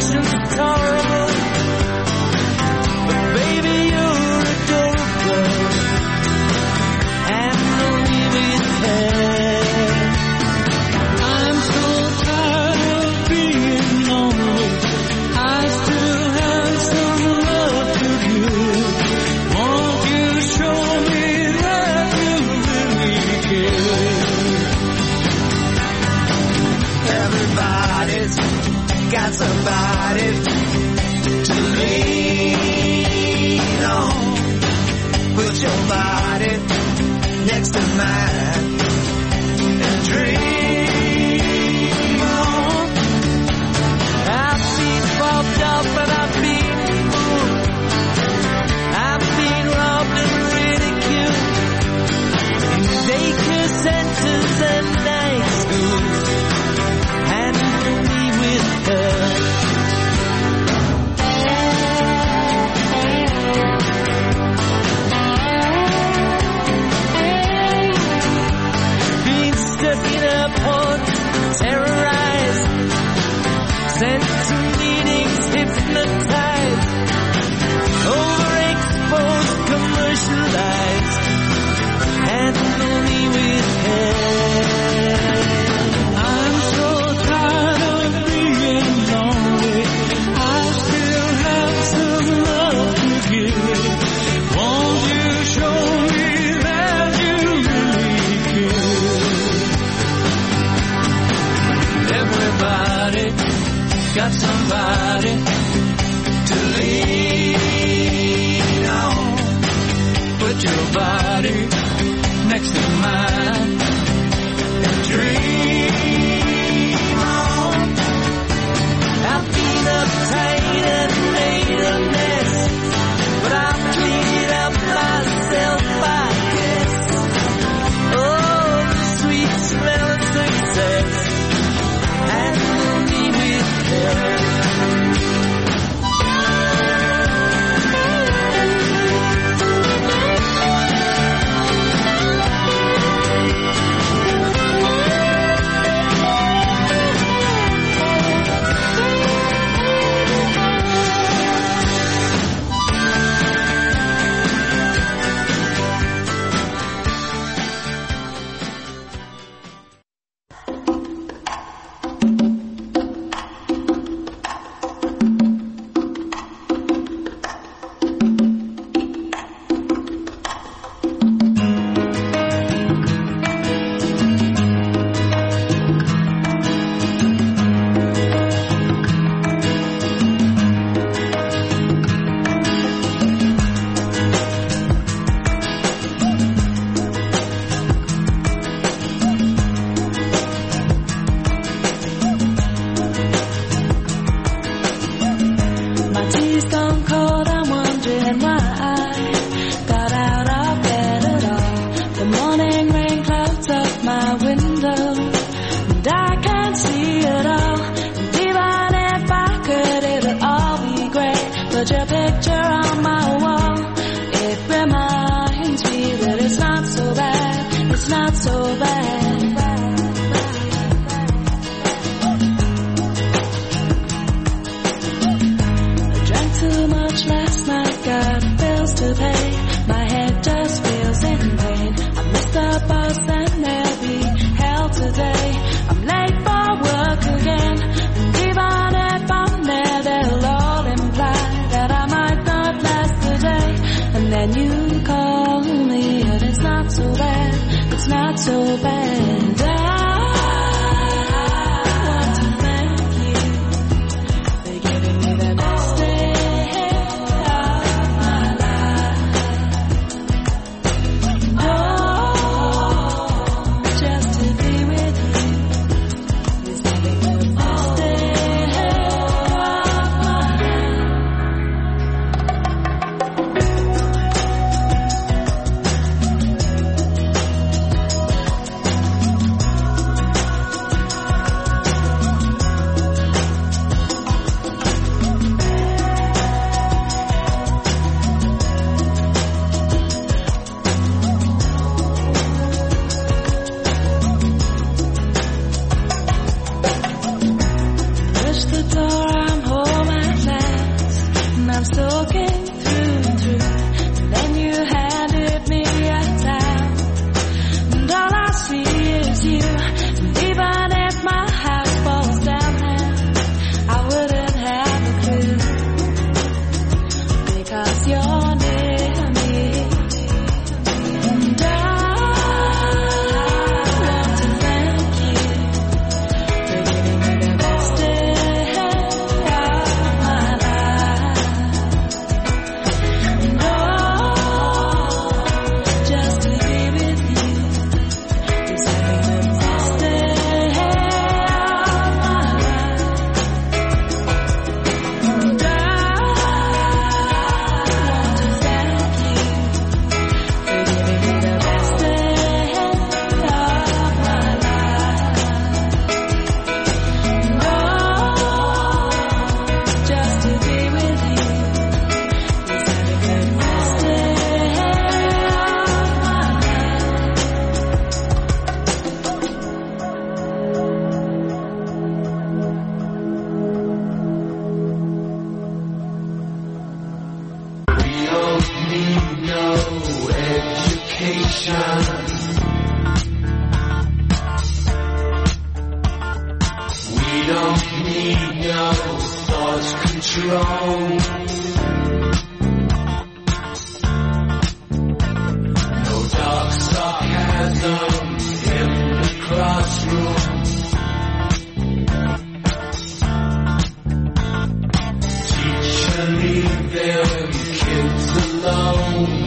emotions tolerable. But baby, you're adorable. Handle me with care. I'm so tired of being lonely. I still have some love to give. Won't you show me that you really care? Everybody's got somebody to lean on. Put your body next to mine and dream on. I've been fucked up and I've been fooled. I've been robbed and ridiculed in daycare centers and night schools. Handle me with her. Being stuck in airports, terrorized, sent to meetings, hypnotized, overexposed, commercialized. Handle me with care. I'm so tired of being lonely. I still have some love to give. Won't you show me that you really care? Everybody got somebody to lean on. Put your body next to mine and dream on. I've been uptight and made a mess, but I've cleaned up myself, I guess. Oh, the sweet smell of success. Handle me with care. no thought control. No dark sarcasm in the classroom. Teacher, leave them kids alone.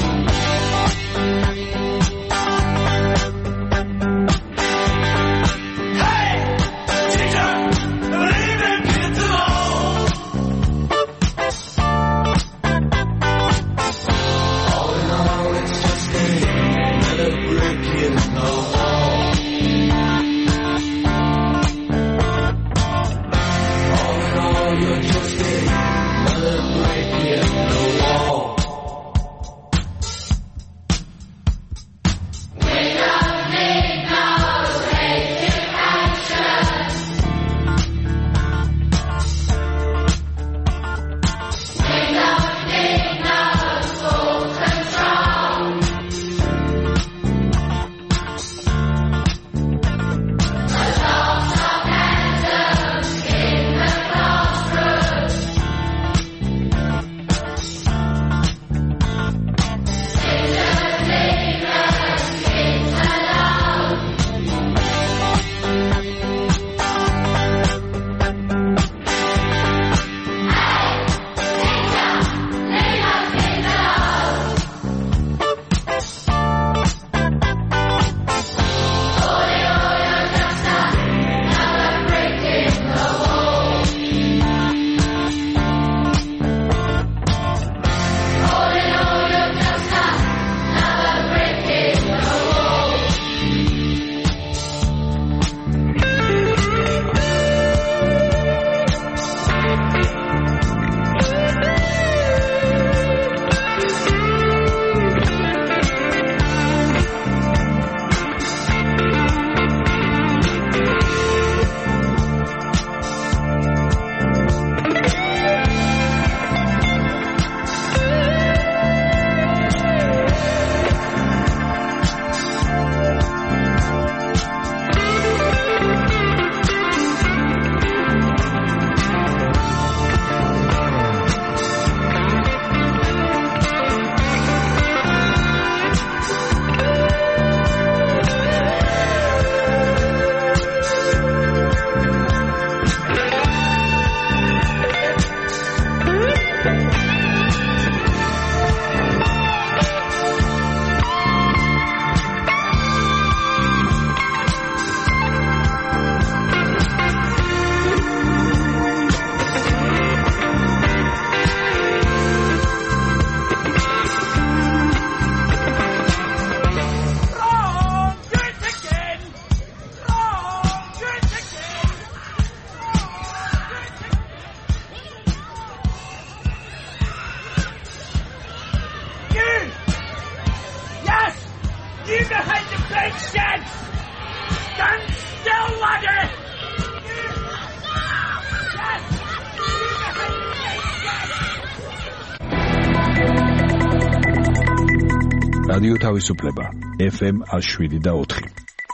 რადიო თავისუფლება FM 107.4.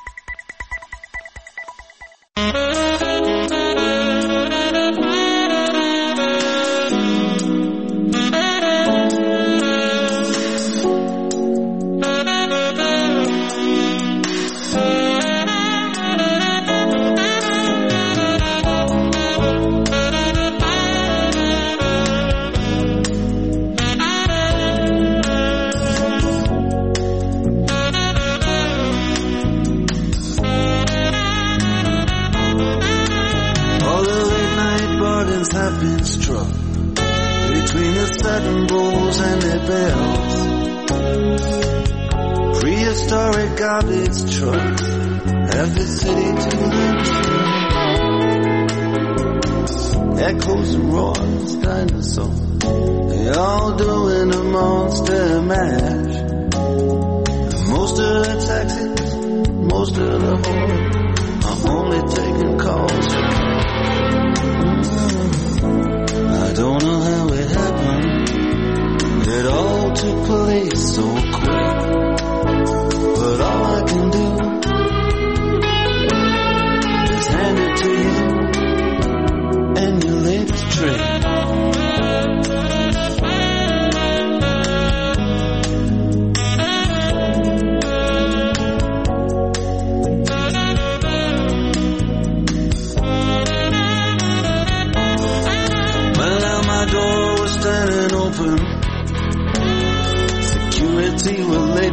Echoes and roars, dinosaurs, they all doing a monster mash. Most of the taxis, most of the horror, I'm only taking calls for I don't know how it happened. It all took place so quick. But all I can do is hand it to you and you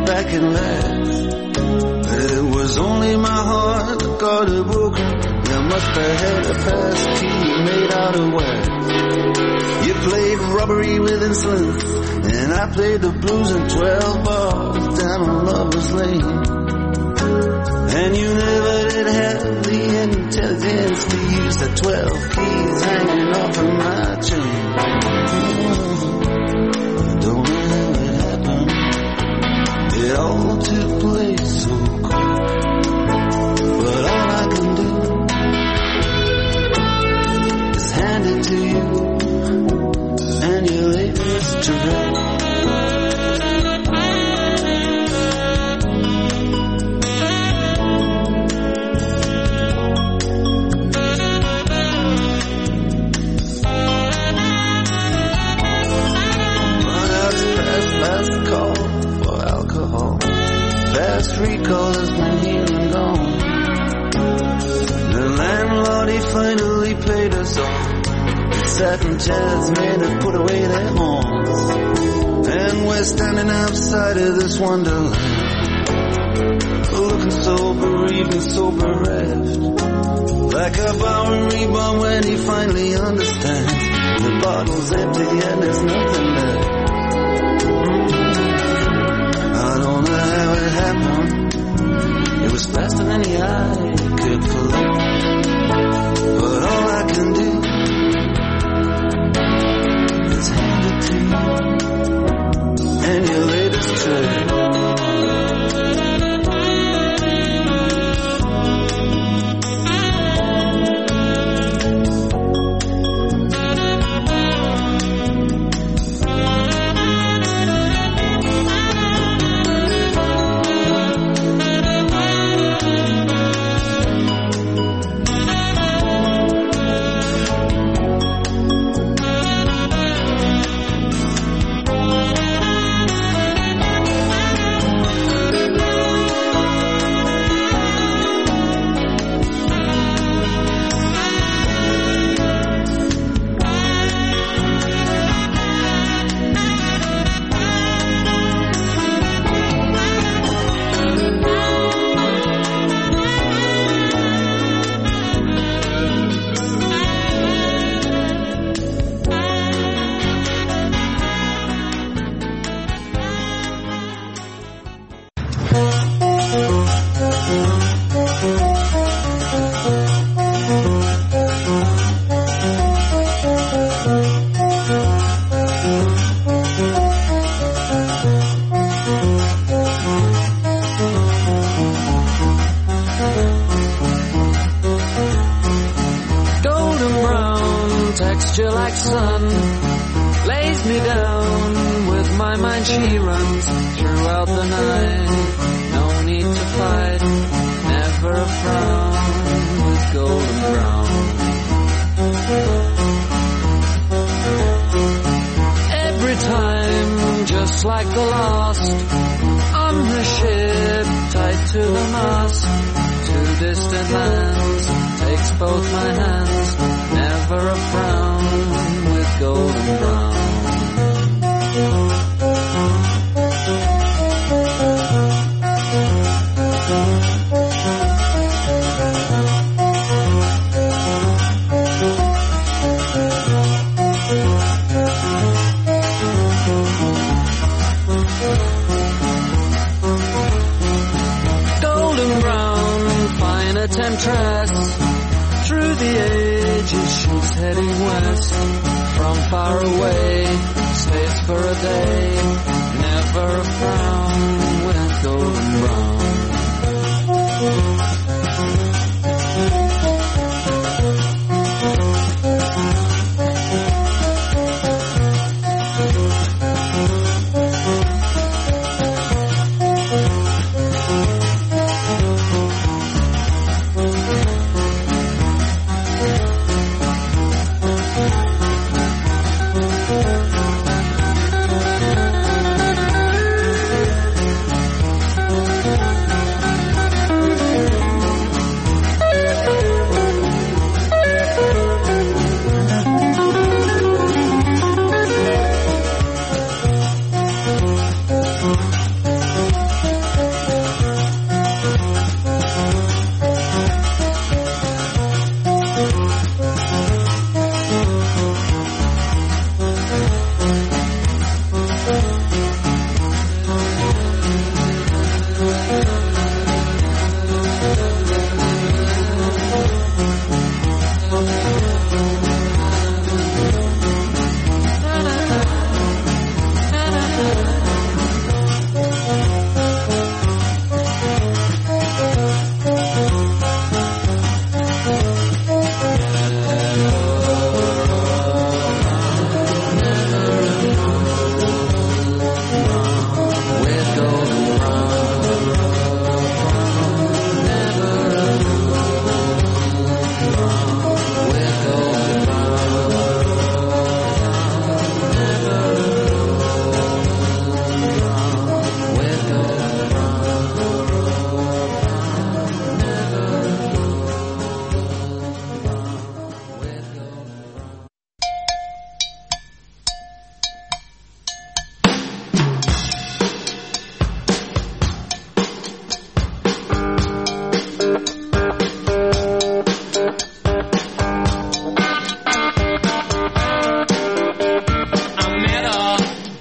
back and laughed. It was only my heart that got it broken. You must have had a fast key made out of wax. You played robbery with insolence, and I played the blues in 12 bars down on Lover's Lane. And you never did have the intelligence to use the 12 keys hanging off of my chain. I don't know how it happened. It all took place so quick. But all I can do is hand it to you and your latest direct. Last call for alcohol. Fast recall has been here and gone. The landlord, he finally paid us off. The satin chairs made us put away their horns. And we're standing outside of this wonderland, looking so bereaved and so bereft, like a Bowery bomb when he finally understands the bottle's empty and there's nothing left. I don't know how it happened. It was faster than the eye could collect. But all I can do is hand it to you and your latest trick. texture like sun lays me down. With my mind she runs throughout the night. No need to fight, never a frown with golden brown. Every time, just like the last, on the ship tied to the mast. To distant lands, takes both my hands, never a frown with golden brown. Golden brown, fine a temptress. Through the ages she's heading west. From far away, stays for a day. Never a frown with golden brown.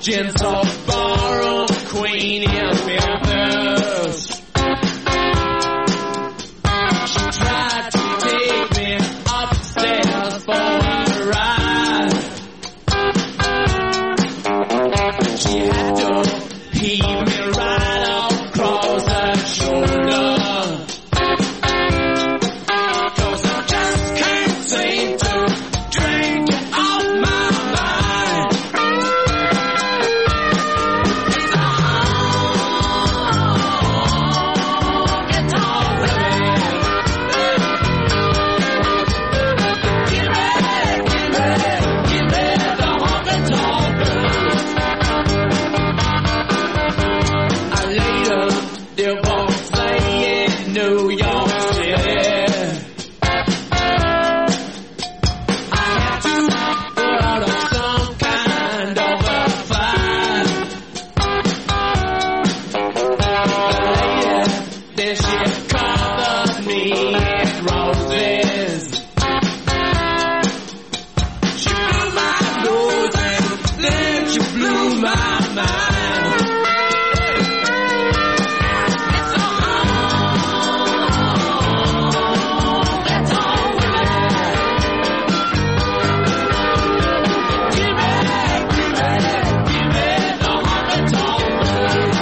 agents of ballroom queen in Memphis. She tried to take me upstairs for a ride. She had to heave me right across her shoulder. 'Cause I just can't seem to drink you off my mind. It's all right. Give me the honky-tonk blues. I later divorced in New York City. I had to put out of some kind of a fight. Later, then she covered me in roses. She blew my nose and then she blew my mind. That's all give me the honky-tonk blues.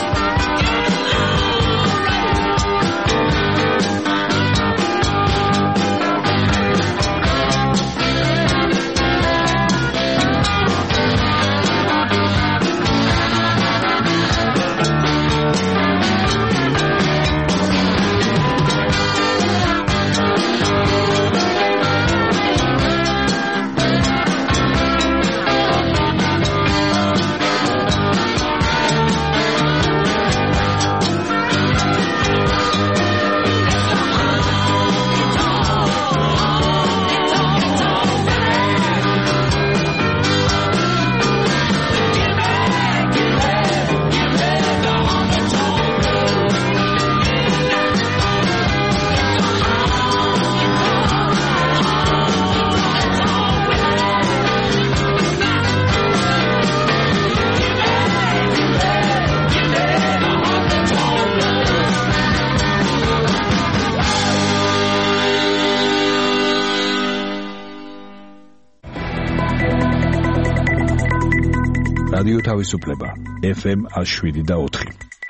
რადიო თავისუფლება FM 107.4.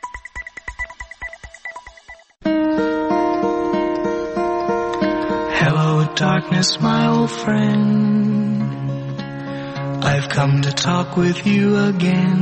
Hello, darkness, my old friend. I've come to talk with you again.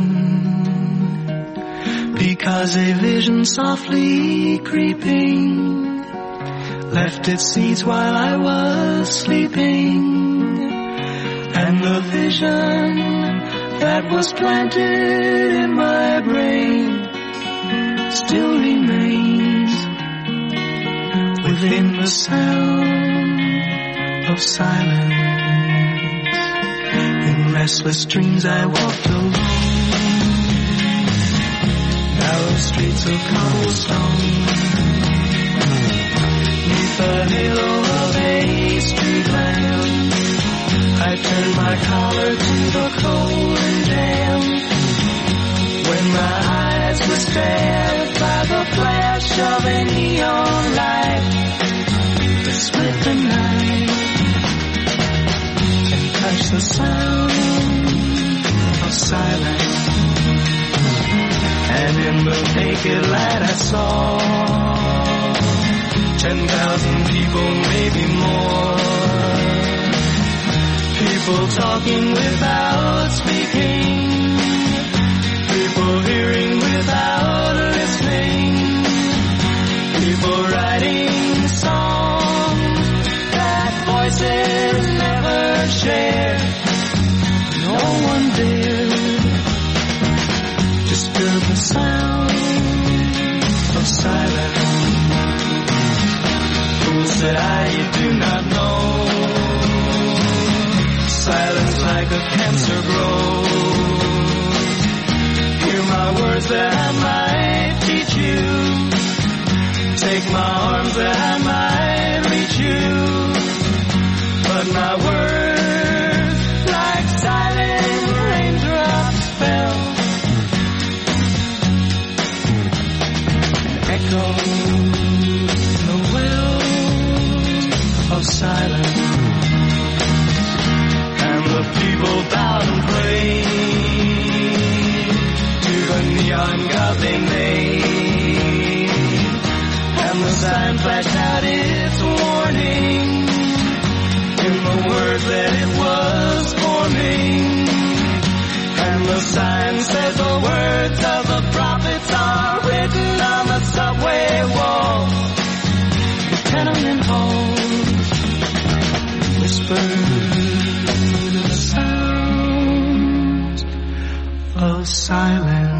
Because a vision softly creeping left its seeds while I was sleeping. And the vision that was planted in my brain still remains within the sound of silence. In restless dreams I walked alone, narrow streets of cobblestone, neath the halo of a street lamp. I turned my collar to the cold and damp. When my eyes were stabbed by the flash of a neon light that split the night and touched the sound of silence. And in the naked light I saw 10,000 people, maybe more. People talking without speaking, people hearing without listening, people writing songs that voices never share. No one dared disturb the sound of silence. Fools said you do not know. Silence like a cancer grows. Hear my words that I might teach you. Take my arms that I might reach you. But my words like silent raindrops fell people bowed and prayed to the neon god they made. And the sign flashed out its warning in the words that it was forming. And the sign says the words of the prophets are written on the subway walls, the tenement halls, whispered the sounds of silence.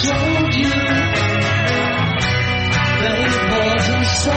told you that it wasn't so.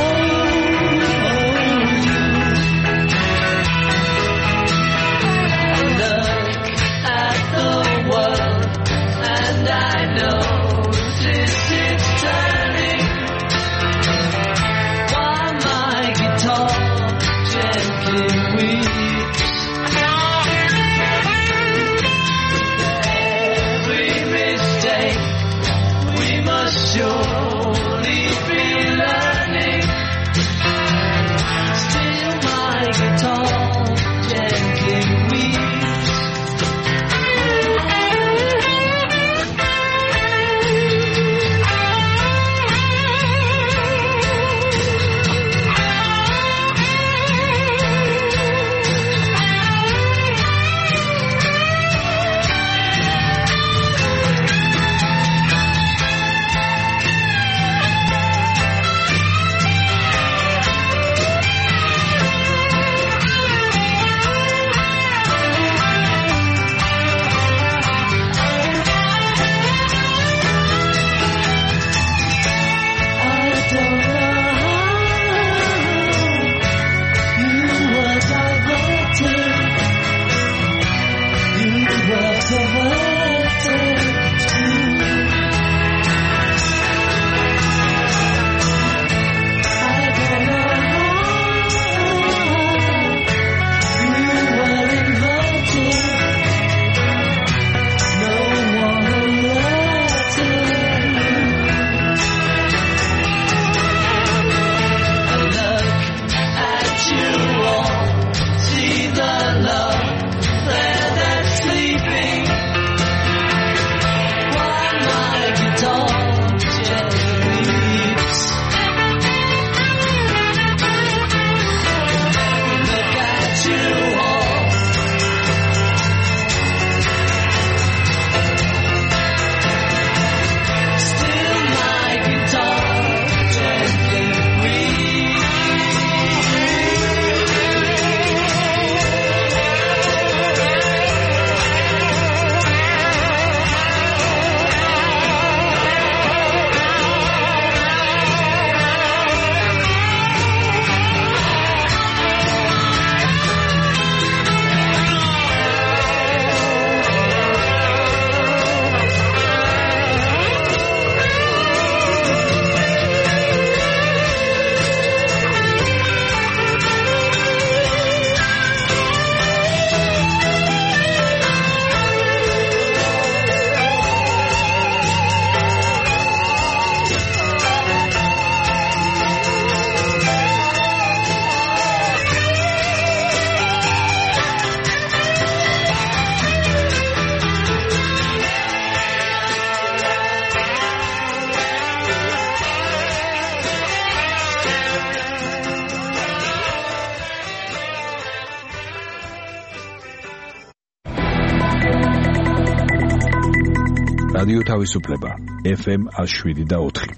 რადიო თავისუფლება FM 107.4.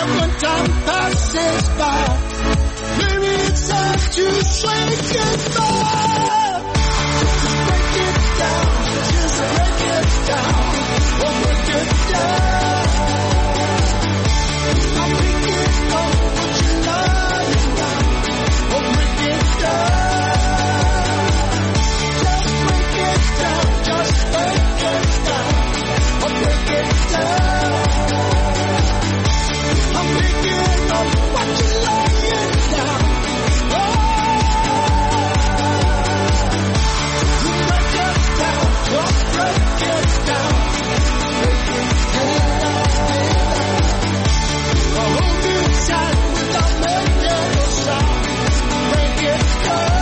But when time passes by, maybe it's time to say goodbye. Just break it down, just break it down, oh break it down. I'm thinking of what you're lying down, oh break it down. Just break it down, just break it down, oh break it down. I'm thinking of what you're lying down, oh break it down, just break it down, break it down. Hold it tight without making a sound, break it down.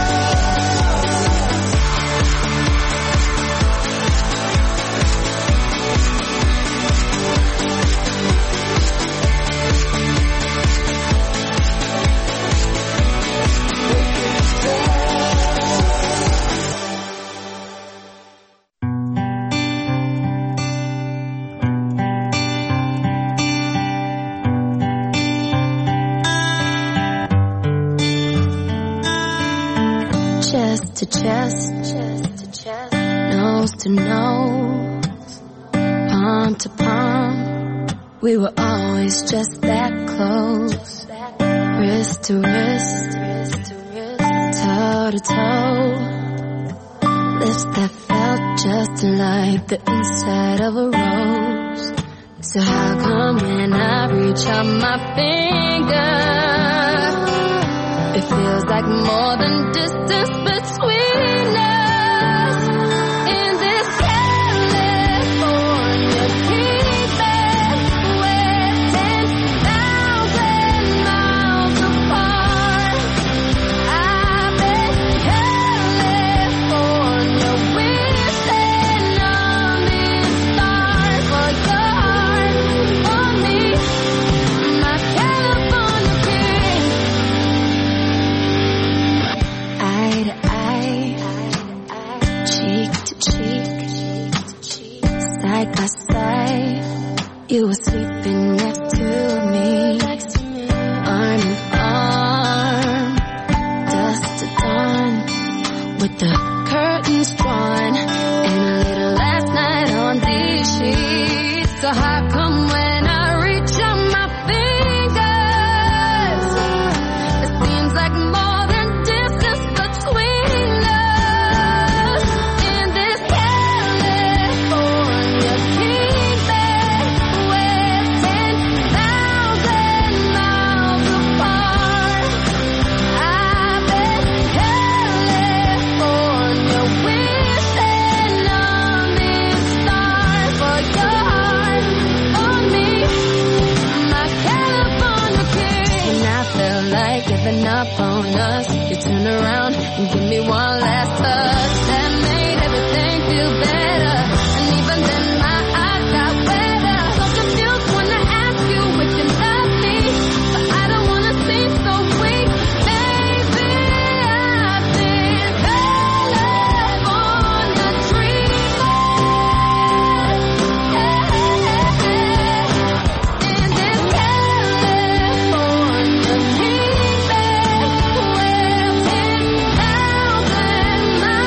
Chest to chest, nose to nose, palm to palm. We were always just that close. Wrist to wrist, toe to toe. Lips that felt just like the inside of a rose. So how come when I reach out my finger, it feels like more than distance between us? In this California keeping we're 10,000 miles apart. I bet California wishing on these stars for your heart, for me, my California king. Eye to eye, cheek to cheek, side by side. You were sleeping next to me, arm in arm, dusk to dawn, with the curtains drawn, and a little last night on these sheets. So how come when I reach out my fingers, it seems like more than distance between us? In this California keeping we're 10,000 miles apart. I bet California wishing on these stars for your heart, for me, my California king. When I felt like giving up on us, you turned around and give me one last touch that made everything feel better. And even then my eyes got wetter. So confused when I ask you if you love me, but I don't wanna seem so weak. Maybe I've been California dreaming. In this California keeping we're 10,000 miles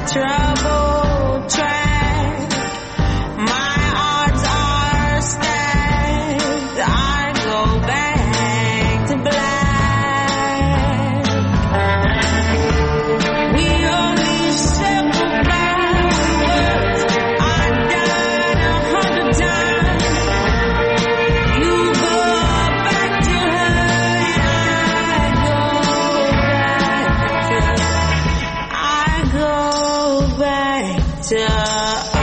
troubled track. My odds are stacked. I go back to black. We only separate by words. I died 100 times. You go back to her, and I go back to